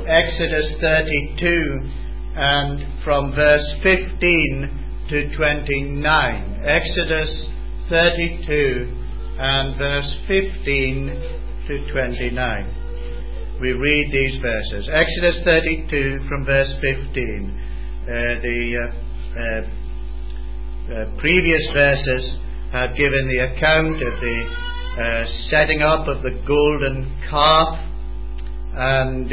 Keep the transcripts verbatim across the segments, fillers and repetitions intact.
Exodus thirty-two and from verse fifteen to twenty-nine. Exodus thirty-two and verse fifteen to twenty-nine. We read these verses. Exodus thirty-two from verse fifteen. Uh, the uh, uh, uh, previous verses have given the account of the uh, setting up of the golden calf and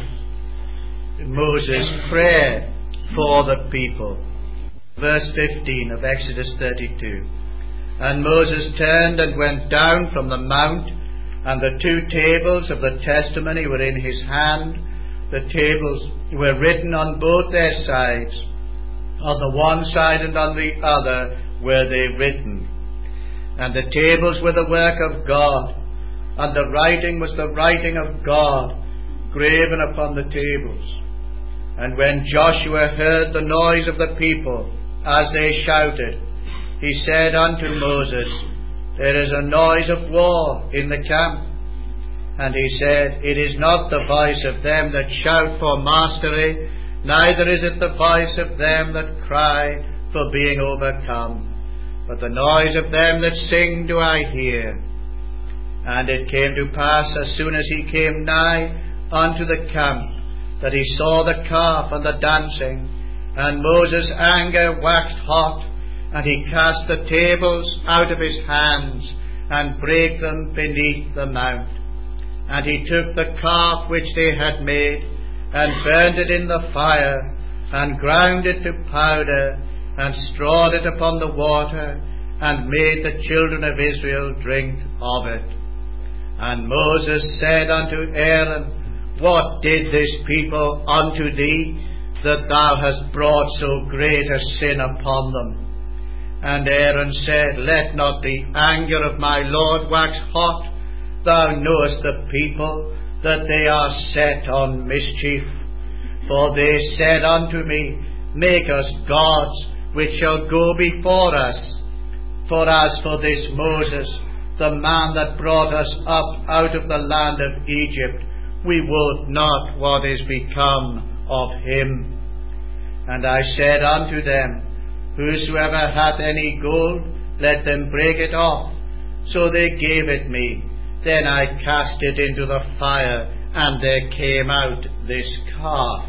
uh, Moses' prayer for the people. Verse fifteen of Exodus thirty-two. And Moses turned and went down from the mount, and the two tables of the testimony were in his hand. The tables were written on both their sides. On the one side and on the other were they written. And the tables were the work of God, and the writing was the writing of God, graven upon the tables. And when Joshua heard the noise of the people, as they shouted, he said unto Moses, There is a noise of war in the camp. And he said, It is not the voice of them that shout for mastery, neither is it the voice of them that cry for being overcome, but the noise of them that sing do I hear. And it came to pass, as soon as he came nigh unto the camp, that he saw the calf and the dancing, and Moses' anger waxed hot, and he cast the tables out of his hands, and brake them beneath the mount. And he took the calf which they had made, and burned it in the fire, and ground it to powder, and strawed it upon the water, and made the children of Israel drink of it. And Moses said unto Aaron, What did this people unto thee, that thou hast brought so great a sin upon them? And Aaron said, Let not the anger of my Lord wax hot. Thou knowest the people, that they are set on mischief. For they said unto me, Make us gods, which shall go before us. For as for this Moses, the man that brought us up out of the land of Egypt, we wot not what is become of him. And I said unto them, Whosoever hath any gold, let them break it off. So they gave it me. Then I cast it into the fire, and there came out this calf.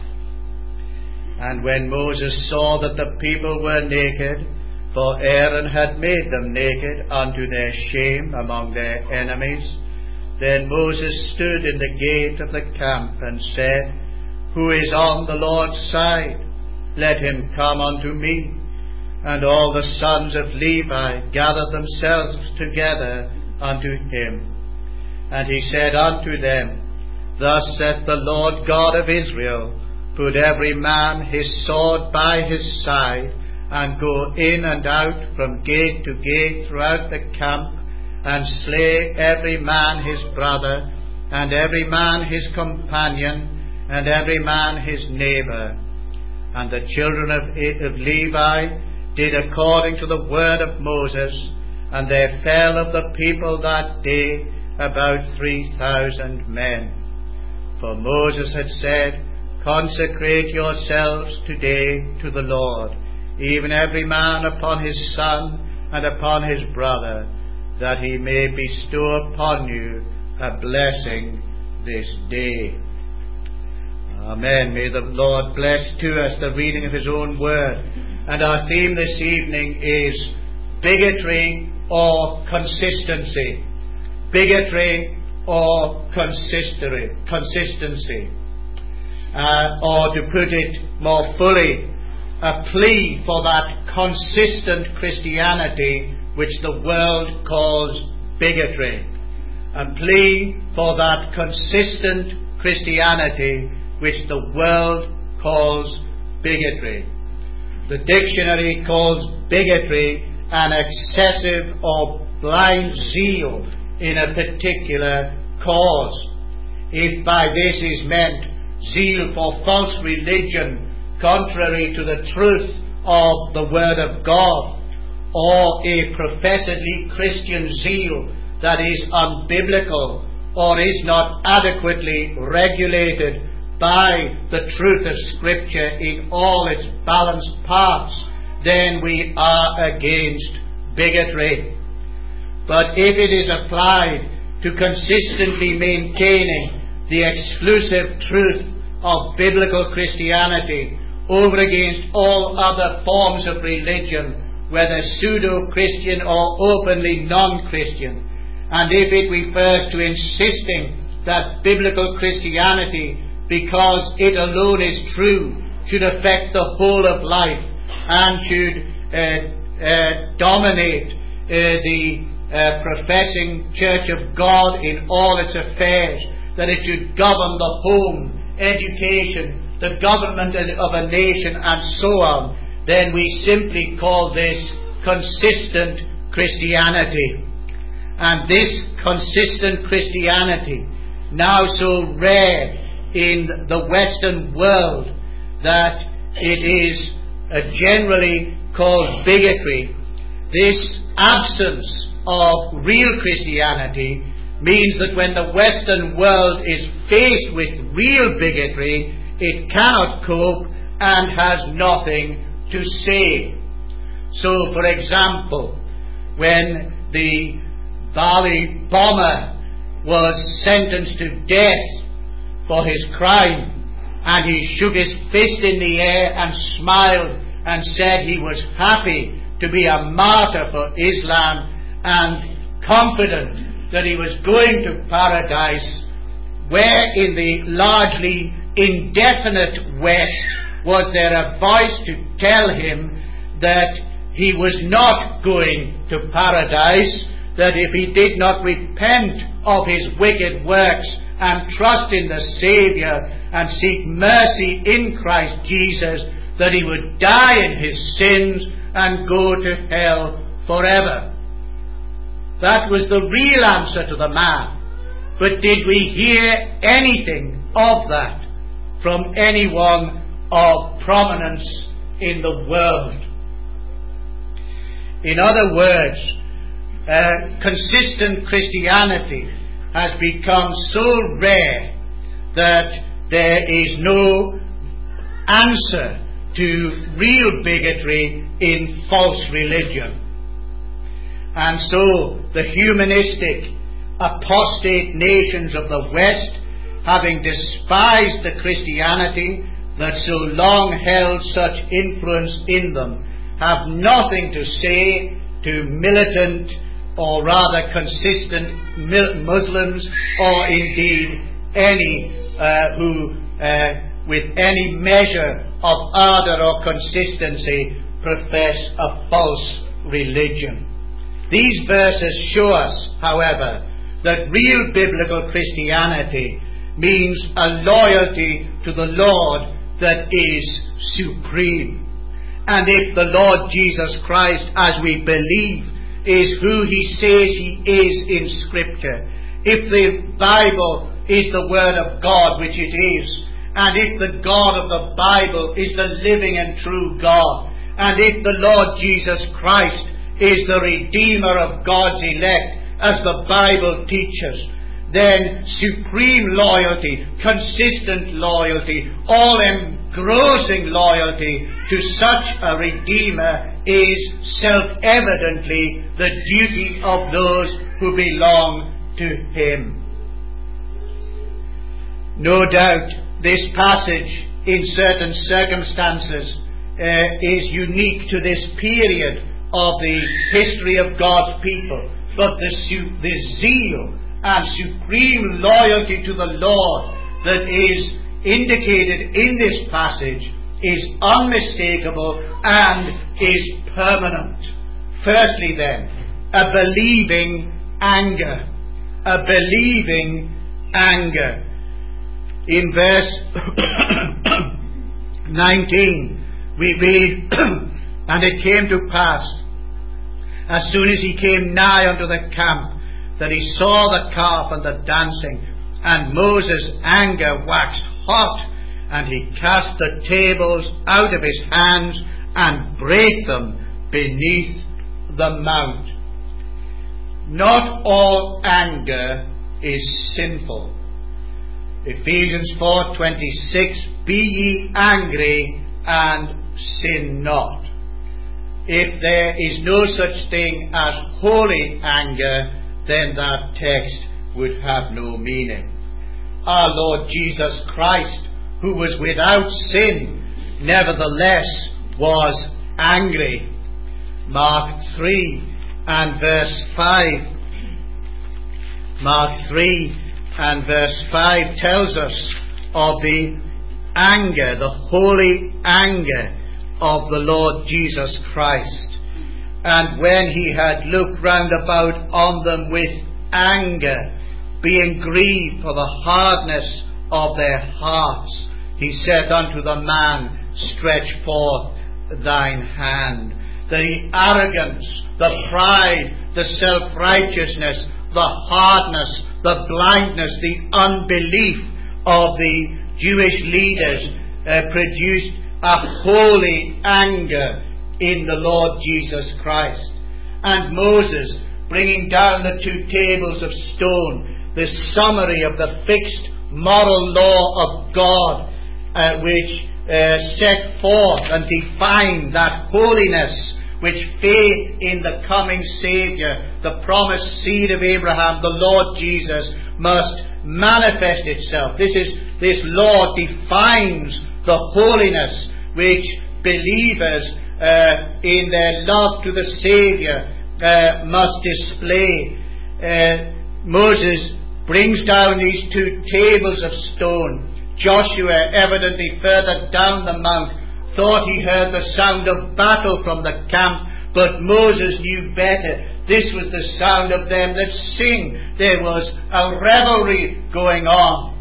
And when Moses saw that the people were naked, for Aaron had made them naked unto their shame among their enemies, then Moses stood in the gate of the camp, and said, Who is on the Lord's side? Let him come unto me. And all the sons of Levi gathered themselves together unto him. And he said unto them, Thus saith the Lord God of Israel, Put every man his sword by his side, and go in and out from gate to gate throughout the camp, and slay every man his brother, and every man his companion, and every man his neighbour. And the children of, of Levi did according to the word of Moses, and there fell of the people that day about three thousand men. For Moses had said, Consecrate yourselves today to the Lord, even every man upon his son and upon his brother, that he may bestow upon you a blessing this day. Amen. May the Lord bless to us the reading of his own word. And our theme this evening is bigotry or consistency. Bigotry or consistency. Consistency. Uh, or to put it more fully, a plea for that consistent Christianity which the world calls bigotry. A plea for that consistent Christianity which the world calls bigotry. The dictionary calls bigotry an excessive or blind zeal in a particular cause. If by this is meant zeal for false religion contrary to the truth of the Word of God, or a professedly Christian zeal that is unbiblical or is not adequately regulated by the truth of Scripture in all its balanced parts, then we are against bigotry. But if it is applied to consistently maintaining the exclusive truth of biblical Christianity over against all other forms of religion, whether pseudo-Christian or openly non-Christian, and if it refers to insisting that biblical Christianity, because it alone is true, should affect the whole of life and should uh, uh, dominate uh, the uh, professing Church of God in all its affairs, that it should govern the home, education, the government of a nation, and so on, then we simply call this consistent Christianity. And this consistent Christianity, now so rare in the Western world that it is uh, generally called bigotry, this absence of real Christianity means that when the Western world is faced with real bigotry, it cannot cope and has nothing to say. So, for example, when the Bali bomber was sentenced to death for his crime, and he shook his fist in the air and smiled and said he was happy to be a martyr for Islam and confident that he was going to paradise, where in the largely indefinite West was there a voice to tell him that he was not going to paradise, that if he did not repent of his wicked works and trust in the Saviour and seek mercy in Christ Jesus, that he would die in his sins and go to hell forever. That was the real answer to the man. But did we hear anything of that from anyone of prominence in the world? In other words, uh, consistent Christianity has become so rare that there is no answer to real bigotry in false religion. And so the humanistic, apostate nations of the West, having despised the Christianity that so long held such influence in them, have nothing to say to militant or rather consistent Muslims, or indeed any uh, who uh, with any measure of ardour or consistency profess a false religion. These verses show us, however, that real biblical Christianity means a loyalty to the Lord that is supreme. And if the Lord Jesus Christ, as we believe, is who He says He is in Scripture, if the Bible is the Word of God, which it is, and if the God of the Bible is the living and true God, and if the Lord Jesus Christ is the Redeemer of God's elect, as the Bible teaches, then supreme loyalty, consistent loyalty, all-engrossing loyalty to such a Redeemer is self-evidently the duty of those who belong to Him. No doubt this passage, in certain circumstances, uh, is unique to this period of the history of God's people. But the, su- the zeal and supreme loyalty to the Lord that is indicated in this passage is unmistakable and is permanent. Firstly then, a believing anger. A believing anger. In verse nineteen, we read, "And it came to pass, as soon as he came nigh unto the camp, that he saw the calf and the dancing, and Moses' anger waxed hot, and he cast the tables out of his hands, and brake them beneath the mount." Not all anger is sinful. Ephesians four twenty-six, be ye angry and sin not. If there is no such thing as holy anger, then that text would have no meaning. Our Lord Jesus Christ, who was without sin, nevertheless was angry. Mark three and verse five. Mark three and verse five tells us of the anger, the holy anger of the Lord Jesus Christ. And when he had looked round about on them with anger, being grieved for the hardness of their hearts, he said unto the man, stretch forth thine hand. The arrogance, the pride, the self-righteousness, the hardness, the blindness, the unbelief of the Jewish leaders uh, produced a holy anger in the Lord Jesus Christ. And Moses, bringing down the two tables of stone, the summary of the fixed moral law of God, uh, which uh, set forth and defined that holiness which faith in the coming Saviour, the promised seed of Abraham, the Lord Jesus, must manifest itself. This is this law defines the holiness which believers uh, in their love to the Saviour uh, must display. Uh, Moses brings down these two tables of stone. Joshua, evidently further down the mount, thought he heard the sound of battle from the camp, but Moses knew better. This was the sound of them that sing. There was a revelry going on.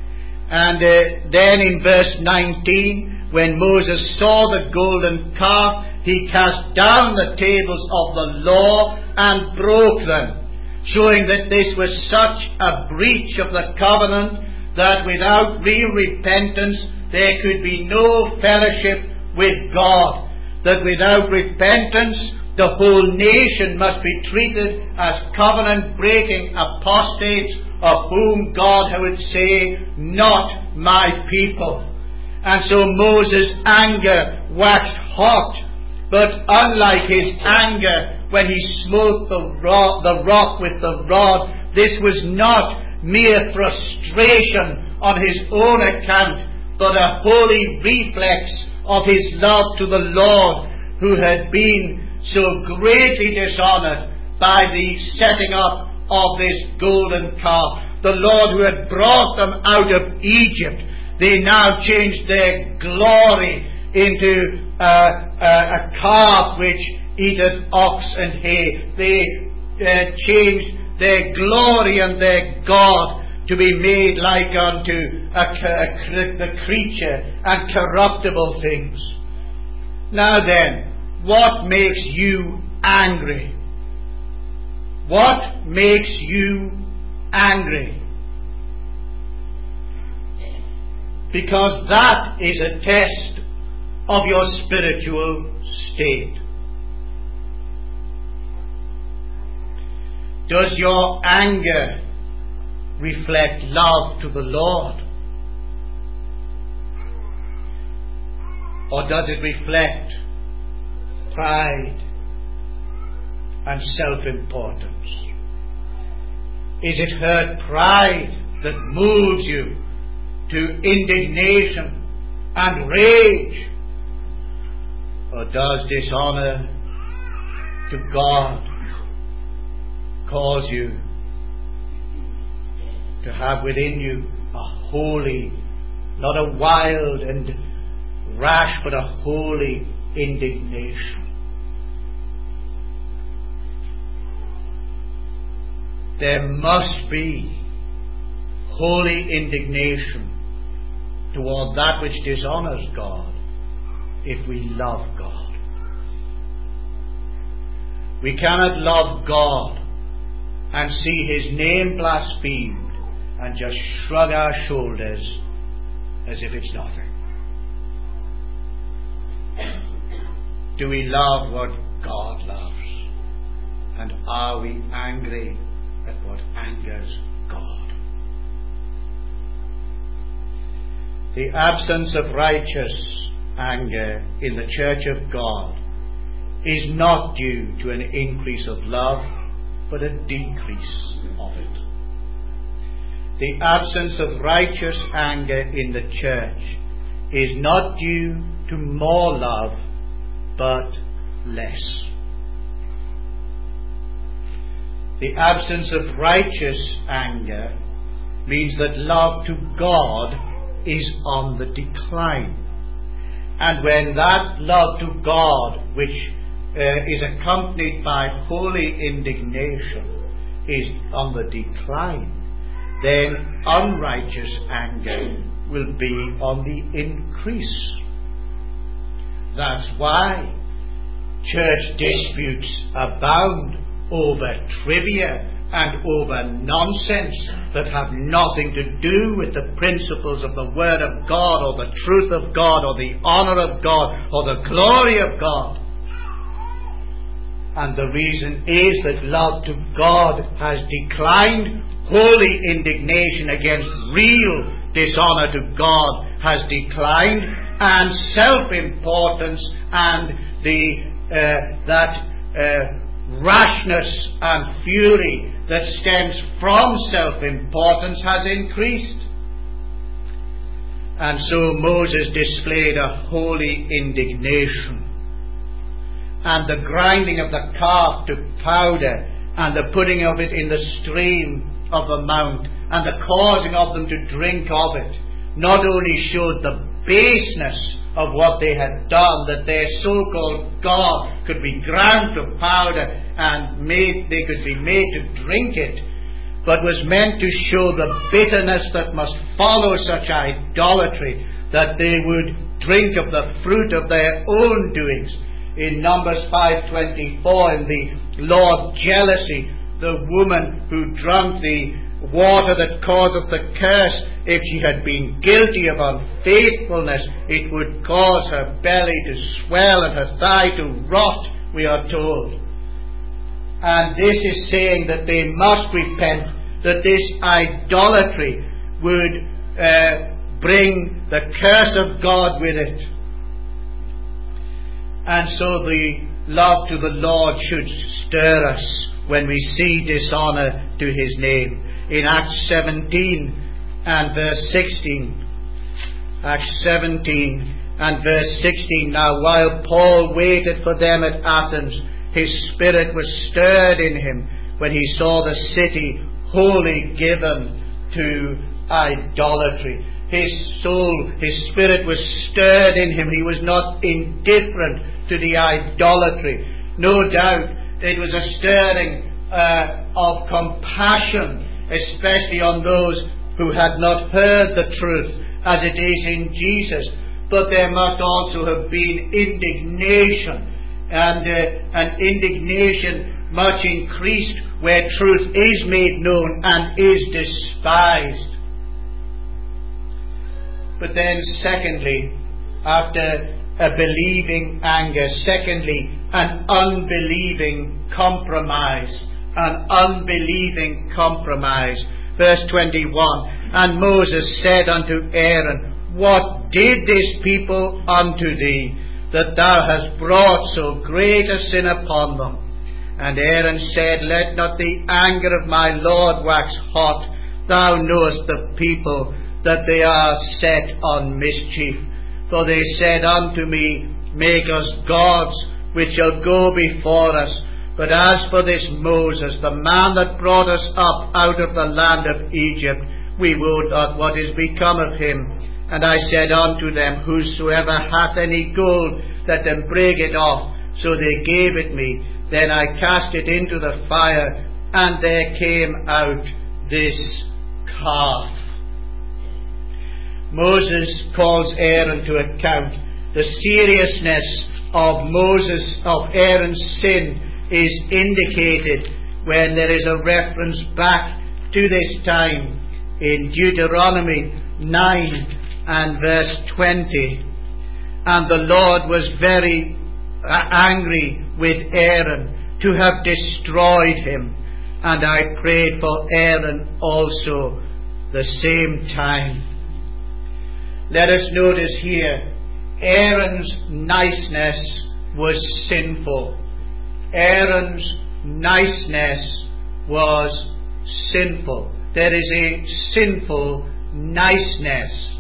And uh, then in verse nineteen, when Moses saw the golden calf, he cast down the tables of the law and broke them, showing that this was such a breach of the covenant that without real repentance there could be no fellowship with God. That without repentance the whole nation must be treated as covenant-breaking apostates, of whom God would say, not my people. And so Moses' anger waxed hot, but unlike his anger when he smote the rock, the rock with the rod, this was not mere frustration on his own account, but a holy reflex of his love to the Lord, who had been so greatly dishonoured by the setting up of this golden calf. The Lord who had brought them out of Egypt, they now changed their glory into uh, a, a calf which eateth ox and hay. They uh, changed their glory and their God to be made like unto a, a, the creature and corruptible things. Now then, what makes you angry? What makes you angry? Because that is a test of your spiritual state. Does your anger reflect love to the Lord? Or does it reflect pride and self-importance? Is it hurt pride that moves you to indignation and rage? Or does dishonour to God cause you to have within you a holy, not a wild and rash, but a holy indignation? There must be holy indignation toward that which dishonours God if we love God. We cannot love God and see His name blasphemed and just shrug our shoulders as if it's nothing. Do we love what God loves? And are we angry at what angers God? The absence of righteous anger in the church of God is not due to an increase of love, but a decrease of it. The absence of righteous anger in the church is not due to more love, but less. The absence of righteous anger means that love to God is on the decline. And when that love to God, which uh, is accompanied by holy indignation, is on the decline, then unrighteous anger will be on the increase. That's why church disputes abound over trivia and over nonsense that have nothing to do with the principles of the Word of God, or the truth of God, or the honour of God, or the glory of God. And the reason is that love to God has declined, holy indignation against real dishonour to God has declined, and self-importance and the uh, that uh, rashness and fury that stems from self-importance has increased. And so Moses displayed a holy indignation, and the grinding of the calf to powder, and the putting of it in the stream of the mount, and the causing of them to drink of it, not only showed the baseness of what they had done, that their so-called God could be ground to powder and made, they could be made to drink it, but was meant to show the bitterness that must follow such idolatry, that they would drink of the fruit of their own doings. In Numbers five twenty-four, in the Lord jealousy, the woman who drank the water that causeth the curse, if she had been guilty of unfaithfulness, it would cause her belly to swell and her thigh to rot, we are told. And this is saying that they must repent, that this idolatry would uh, bring the curse of God with it. And so the love to the Lord should stir us when we see dishonour to His name. In Acts seventeen and verse sixteen, Acts seventeen and verse sixteen, now while Paul waited for them at Athens, his spirit was stirred in him when he saw the city wholly given to idolatry. His soul, his spirit was stirred in him. He was not indifferent to the idolatry. No doubt it was a stirring uh, of compassion, especially on those who had not heard the truth, as it is in Jesus. But there must also have been indignation, and uh, an indignation much increased where truth is made known and is despised. But then secondly, after a believing anger, secondly, an unbelieving compromise. An unbelieving compromise. Verse twenty-one, and Moses said unto Aaron, what did this people unto thee, that thou hast brought so great a sin upon them? And Aaron said, let not the anger of my Lord wax hot. Thou knowest the people, that they are set on mischief. For they said unto me, make us gods, which shall go before us. But as for this Moses, the man that brought us up out of the land of Egypt, we wot not what is become of him. And I said unto them, whosoever hath any gold, let them break it off. So they gave it me. Then I cast it into the fire, and there came out this calf. Moses calls Aaron to account. The seriousness of Moses, of Aaron's sin, is indicated when there is a reference back to this time in Deuteronomy nine and verse twenty. And the Lord was very angry with Aaron to have destroyed him. And I prayed for Aaron also the same time. let us notice here, Aaron's niceness was sinful. Aaron's niceness was sinful. There is a sinful niceness.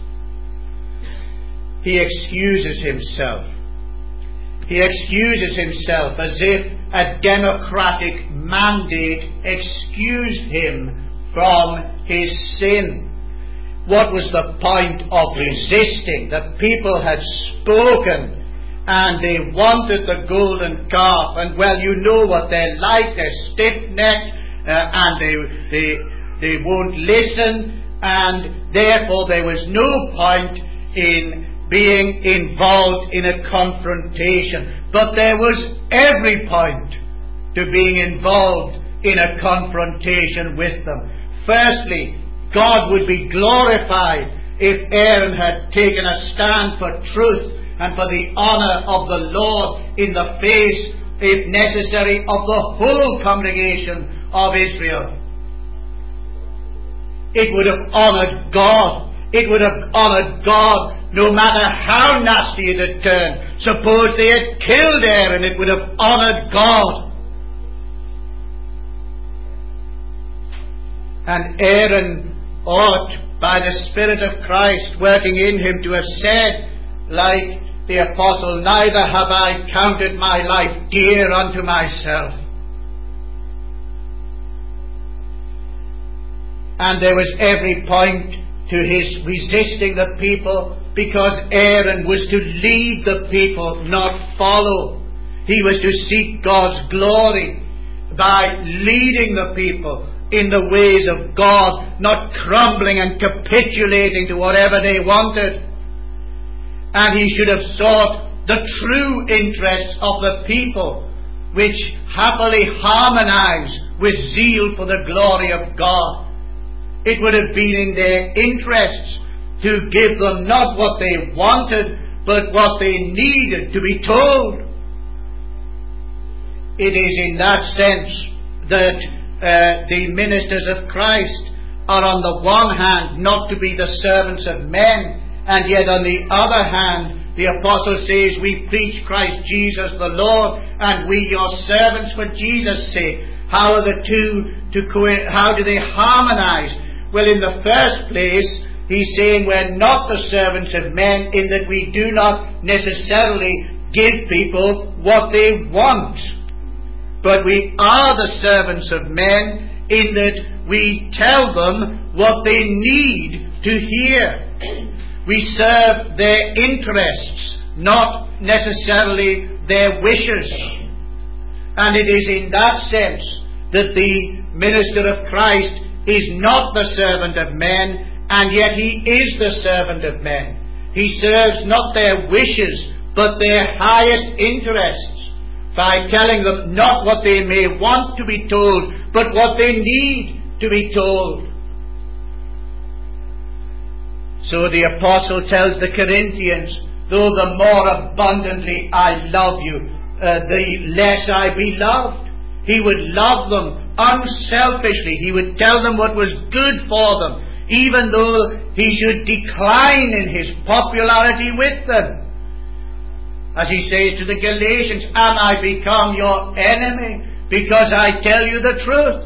He excuses himself. He excuses himself as if a democratic mandate excused him from his sin. What was the point of resisting? The people had spoken and they wanted the golden calf, and well, you know what they're like. They're stiff-necked uh, and they, they, they won't listen, and therefore there was no point in being involved in a confrontation. But there was every point to being involved in a confrontation with them. Firstly, God would be glorified if Aaron had taken a stand for truth and for the honour of the Lord in the face, if necessary, of the whole congregation of Israel. It would have honoured God. It would have honoured God no matter how nasty it had turned. Suppose they had killed Aaron, it would have honoured God. And Aaron ought, by the Spirit of Christ working in him, to have said, like the Apostle, neither have I counted my life dear unto myself. And there was every point to his resisting the people, because Aaron was to lead the people, not follow. He was to seek God's glory by leading the people in the ways of God, not crumbling and capitulating to whatever they wanted. And he should have sought the true interests of the people, which happily harmonize with zeal for the glory of God. It would have been in their interests to give them not what they wanted, but what they needed to be told. It is in that sense that uh, the ministers of Christ are on the one hand not to be the servants of men, and yet on the other hand the apostle says, we preach Christ Jesus the Lord, and we your servants for Jesus' sake. How are the two to co- how do they harmonize? Well, in the first place, he's saying we're not the servants of men, in that we do not necessarily give people what they want. But we are the servants of men, in that we tell them what they need to hear. We serve their interests, not necessarily their wishes. And it is in that sense that the minister of Christ is not the servant of men, and yet he is the servant of men. He serves not their wishes, but their highest interests, by telling them not what they may want to be told, but what they need to be told. So the apostle tells the Corinthians, though the more abundantly I love you, uh, the less I be loved. He would love them unselfishly. He would tell them what was good for them, even though he should decline in his popularity with them. As he says to the Galatians, am I become your enemy because I tell you the truth?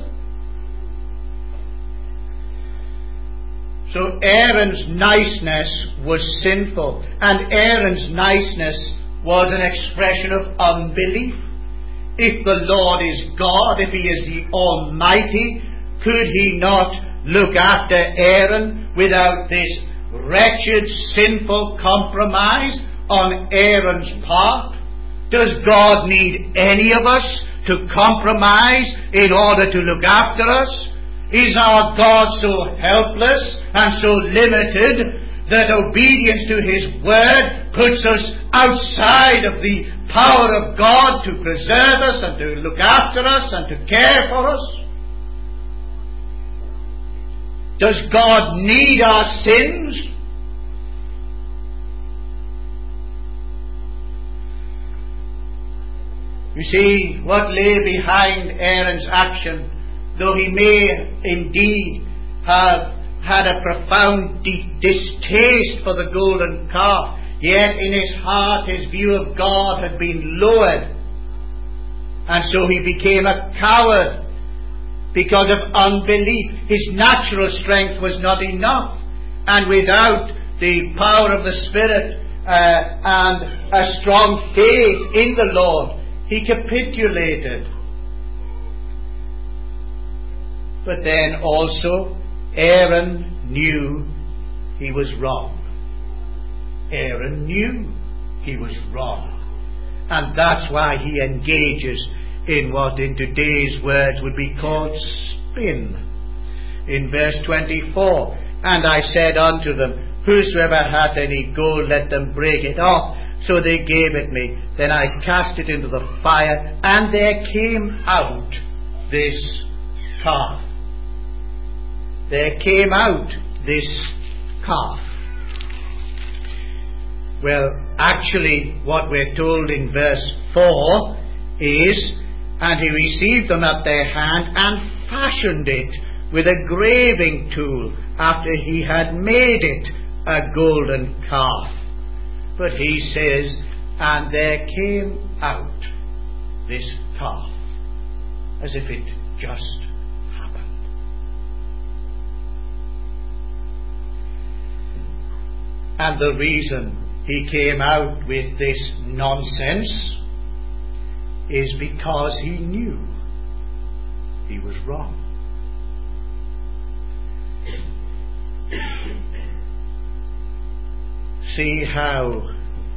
So Aaron's niceness was sinful, and Aaron's niceness was an expression of unbelief. If the Lord is God, if he is the Almighty, could he not look after Aaron without this wretched, sinful compromise on Aaron's part? Does God need any of us to compromise in order to look after us? Is our God so helpless and so limited that obedience to his word puts us outside of the power of God to preserve us and to look after us and to care for us? Does God need our sins? You see, what lay behind Aaron's action, though he may indeed have had a profound de- distaste for the golden calf. Yet in his heart his view of God had been lowered. And so he became a coward because of unbelief. His natural strength was not enough. And without the power of the Spirit uh, and a strong faith in the Lord, he capitulated. But then also, Aaron knew he was wrong. Aaron knew he was wrong. And that's why he engages in what in today's words would be called spin. In verse twenty-four, and I said unto them, whosoever hath any gold, let them break it off. So they gave it me. Then I cast it into the fire, and there came out this calf. There came out this calf. Well, actually, what we're told in verse four is, and he received them at their hand and fashioned it with a graving tool after he had made it a golden calf. But he says, and there came out this calf, as if it just happened. And the reason he came out with this nonsense is because he knew he was wrong. See how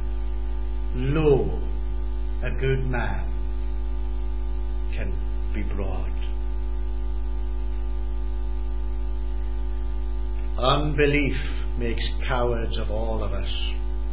low a good man can be brought. Unbelief makes cowards of all of us.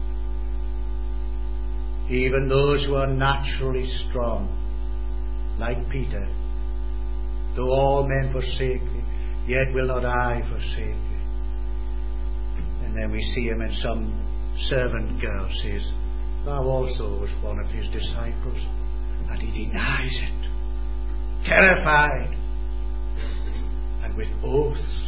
Even those who are naturally strong, like Peter. Though all men forsake thee, yet will not I forsake thee. And then we see him, and some servant girl says, thou also was one of his disciples. And he denies it, terrified, and with oaths.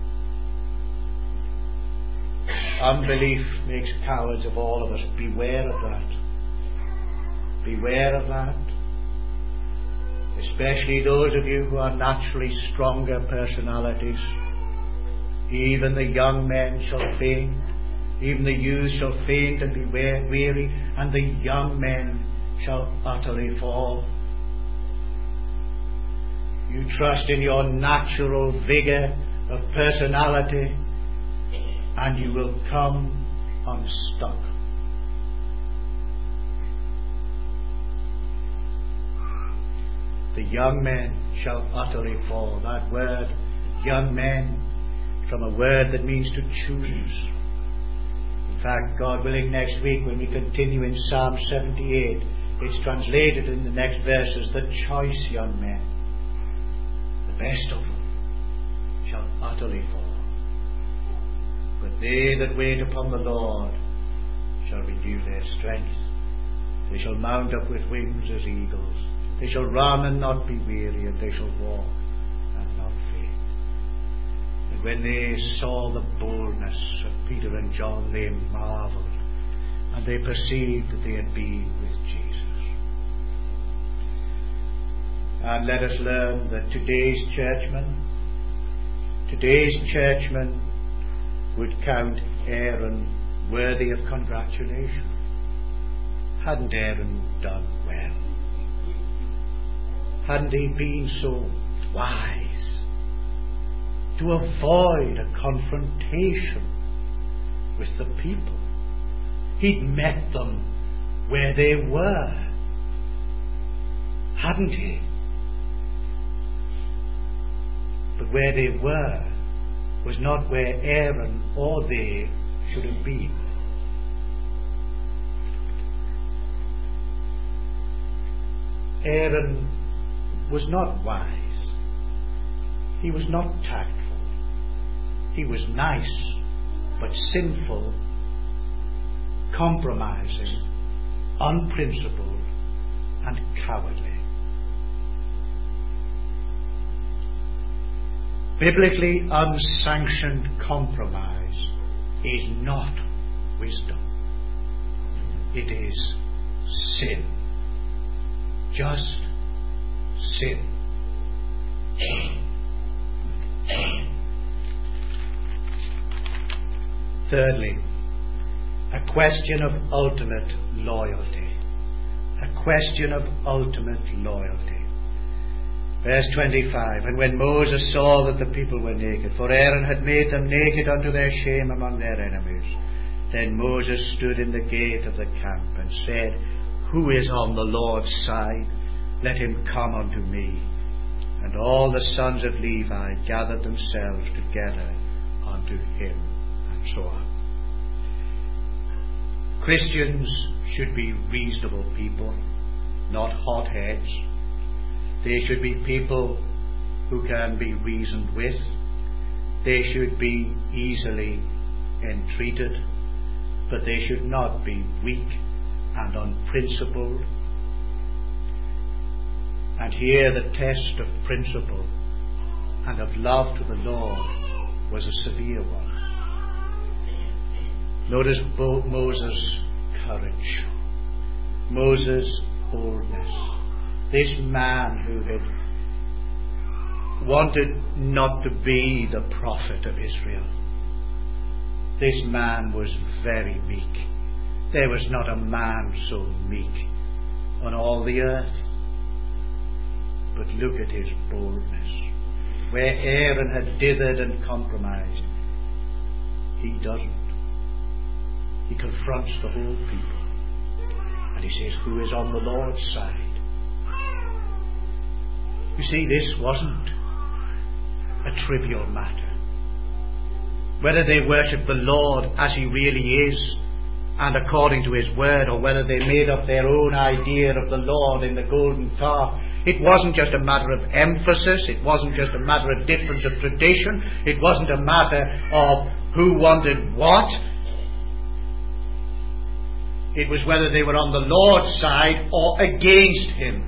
Unbelief makes cowards of all of us. Beware of that. Beware of that. Especially those of you who are naturally stronger personalities. Even the young men shall faint, even the youth shall faint and be weary, and the young men shall utterly fall. You trust in your natural vigour of personality, and you will come unstuck. The young men shall utterly fall. That word, young men, from a word that means to choose. In fact, God willing, next week when we continue in Psalm seventy-eight, it's translated in the next verses, the choice young men, the best of them, shall utterly fall. But they that wait upon the Lord shall renew their strength. They shall mount up with wings as eagles. They shall run and not be weary, and they shall walk and not faint. And when they saw the boldness of Peter and John, they marveled, and they perceived that they had been with Jesus. And let us learn that today's churchmen, today's churchmen would count Aaron worthy of congratulation. Hadn't Aaron done well? Hadn't he been so wise to avoid a confrontation with the people? He'd met them where they were, hadn't he? But where they were was not where Aaron or they should have been. Aaron was not wise. He was not tactful. He was nice, but sinful, compromising, unprincipled, and cowardly. Biblically unsanctioned compromise is not wisdom. It is sin. Just sin. Thirdly, a question of ultimate loyalty. A question of ultimate loyalty. Verse twenty-five, and when Moses saw that the people were naked, for Aaron had made them naked unto their shame among their enemies, then Moses stood in the gate of the camp and said, Who is on the Lord's side? Let him come unto me. And all the sons of Levi gathered themselves together unto him. And so on. Christians should be reasonable people, not hotheads. They should be people who can be reasoned with. They should be easily entreated, but they should not be weak and unprincipled. And here the test of principle and of love to the Lord was a severe one. Notice Moses' courage, Moses' boldness. This man who had wanted not to be the prophet of Israel, this man was very meek. There was not a man so meek on all the earth. But look at his boldness. Where Aaron had dithered and compromised, he doesn't. He confronts the whole people. And he says, Who is on the Lord's side? You see, this wasn't a trivial matter. Whether they worship the Lord as he really is and according to his word, or whether they made up their own idea of the Lord in the golden calf, it wasn't just a matter of emphasis. It wasn't just a matter of difference of tradition. It wasn't a matter of who wanted what. It was whether they were on the Lord's side or against him.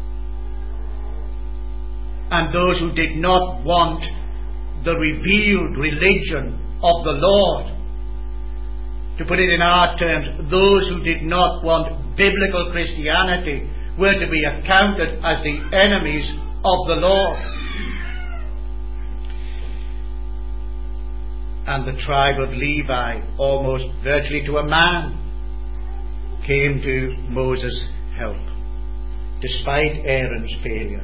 And those who did not want the revealed religion of the Lord, to put it in our terms, those who did not want biblical Christianity were to be accounted as the enemies of the Lord. And the tribe of Levi, almost virtually to a man, came to Moses' help, despite Aaron's failure.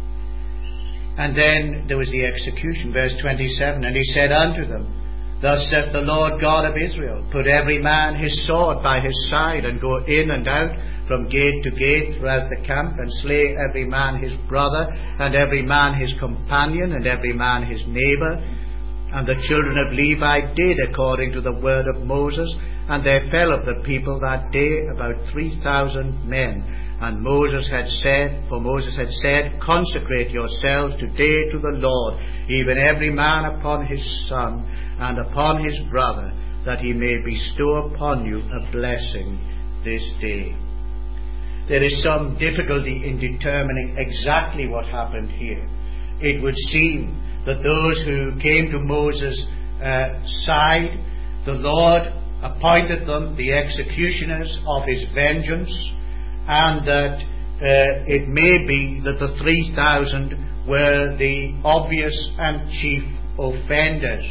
And then there was the execution, verse twenty-seven, and he said unto them, Thus saith the Lord God of Israel, Put every man his sword by his side, and go in and out from gate to gate throughout the camp, and slay every man his brother, and every man his companion, and every man his neighbour. And the children of Levi did according to the word of Moses, and there fell of the people that day about three thousand men. And Moses had said, for Moses had said, Consecrate yourselves today to the Lord, even every man upon his son, and upon his brother, that he may bestow upon you a blessing this day. There is some difficulty in determining exactly what happened here. It would seem that those who came to Moses' uh, side, the Lord appointed them the executioners of his vengeance, and that uh, it may be that the three thousand were the obvious and chief offenders.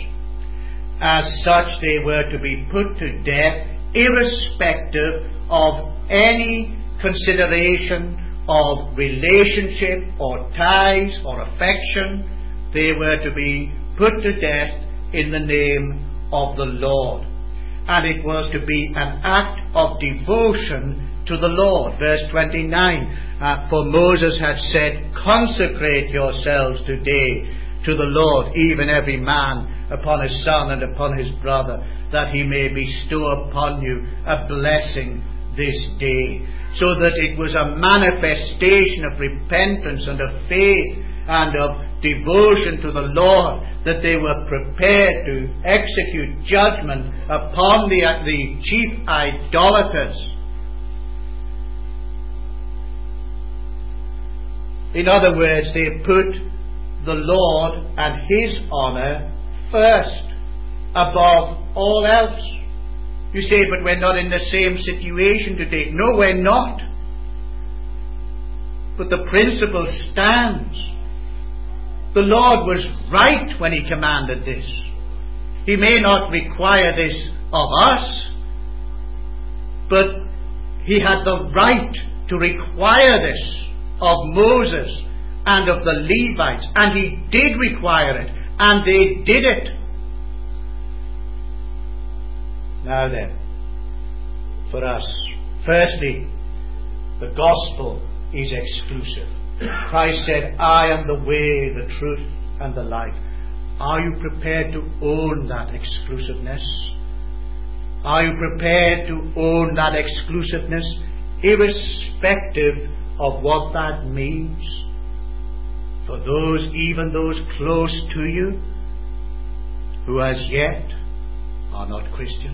As such, they were to be put to death, irrespective of any consideration of relationship or ties or affection. They were to be put to death in the name of the Lord. And it was to be an act of devotion to the Lord. Verse twenty-nine, uh, for Moses had said, Consecrate yourselves today to the Lord, even every man upon his son and upon his brother, that he may bestow upon you a blessing this day. So that it was a manifestation of repentance and of faith and of devotion to the Lord, that they were prepared to execute judgment upon the, the chief idolaters. In other words, they put the Lord and His honour first, above all else. You say, but we're not in the same situation today. No, we're not. But the principle stands. The Lord was right when He commanded this. He may not require this of us, but He had the right to require this of Moses and of the Levites, and He did require it, and they did it. Now then, for us, firstly, the gospel is exclusive. Christ said, I am the way, the truth, and the life. Are you prepared to own that exclusiveness? Are you prepared to own that exclusiveness, irrespective of what that means for those, even those close to you, who as yet are not Christians?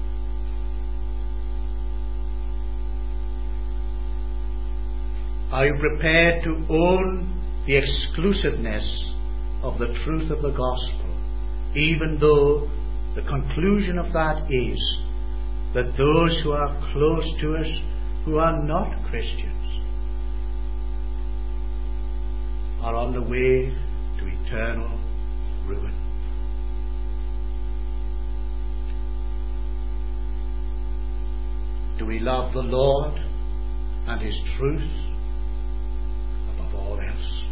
Are you prepared to own the exclusiveness of the truth of the gospel, even though the conclusion of that is that those who are close to us, who are not Christians, are on the way to eternal ruin? Do we love the Lord and His truth above all else?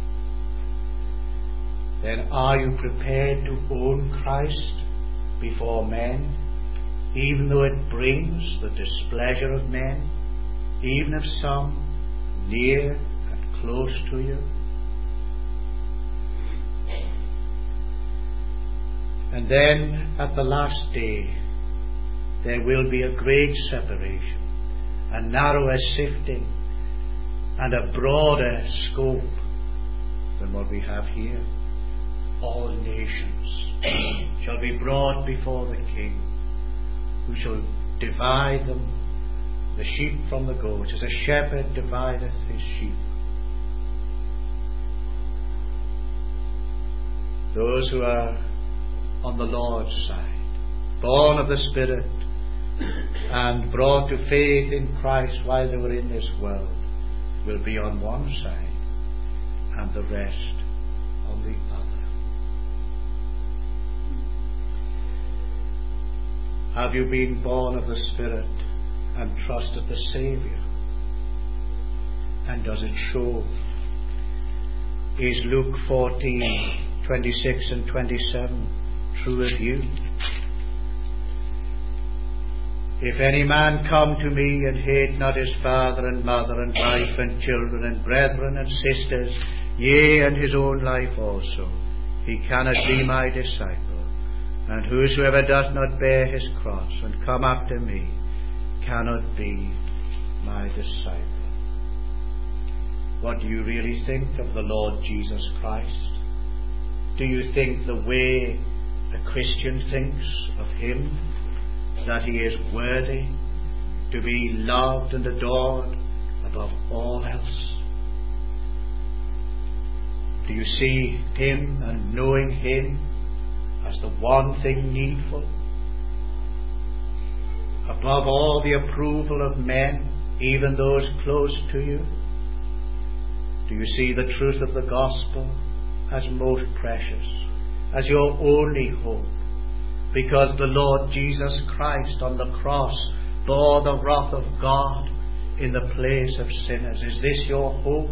Then are you prepared to own Christ before men, even though it brings the displeasure of men, even of some near and close to you? And then at the last day there will be a great separation, a narrower sifting, and a broader scope than what we have here. All nations shall be brought before the King, who shall divide them, the sheep from the goats, as a shepherd divideth his sheep. Those who are on the Lord's side, born of the Spirit, and brought to faith in Christ while they were in this world, will be on one side, and the rest on the other. Have you been born of the Spirit and trusted the Saviour? And does it show? Is Luke fourteen, twenty-six and twenty-seven true of you? If any man come to me and hate not his father and mother and wife and children and brethren and sisters, yea, and his own life also, he cannot be my disciple. And whosoever doth not bear his cross and come after me cannot be my disciple. What do you really think of the Lord Jesus Christ? Do you think the way a Christian thinks of Him, that He is worthy to be loved and adored above all else? Do you see Him and knowing Him as the one thing needful, above all the approval of men, even those close to you? Do you see the truth of the gospel as most precious, as your only hope, because the Lord Jesus Christ on the cross bore the wrath of God in the place of sinners? Is this your hope?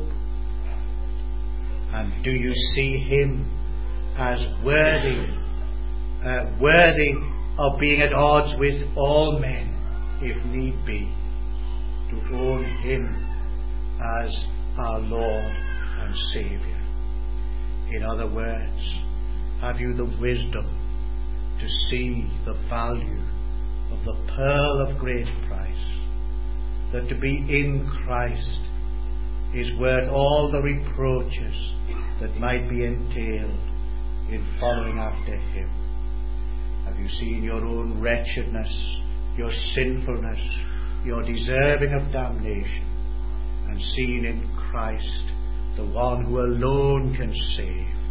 And do you see Him as worthy Uh, worthy of being at odds with all men, if need be, to own Him as our Lord and Saviour? In other words, have you the wisdom to see the value of the pearl of great price, that to be in Christ is worth all the reproaches that might be entailed in following after Him? Have you seen your own wretchedness, your sinfulness, your deserving of damnation, and seen in Christ the one who alone can save,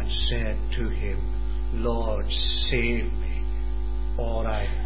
and said to him, Lord, save me, or I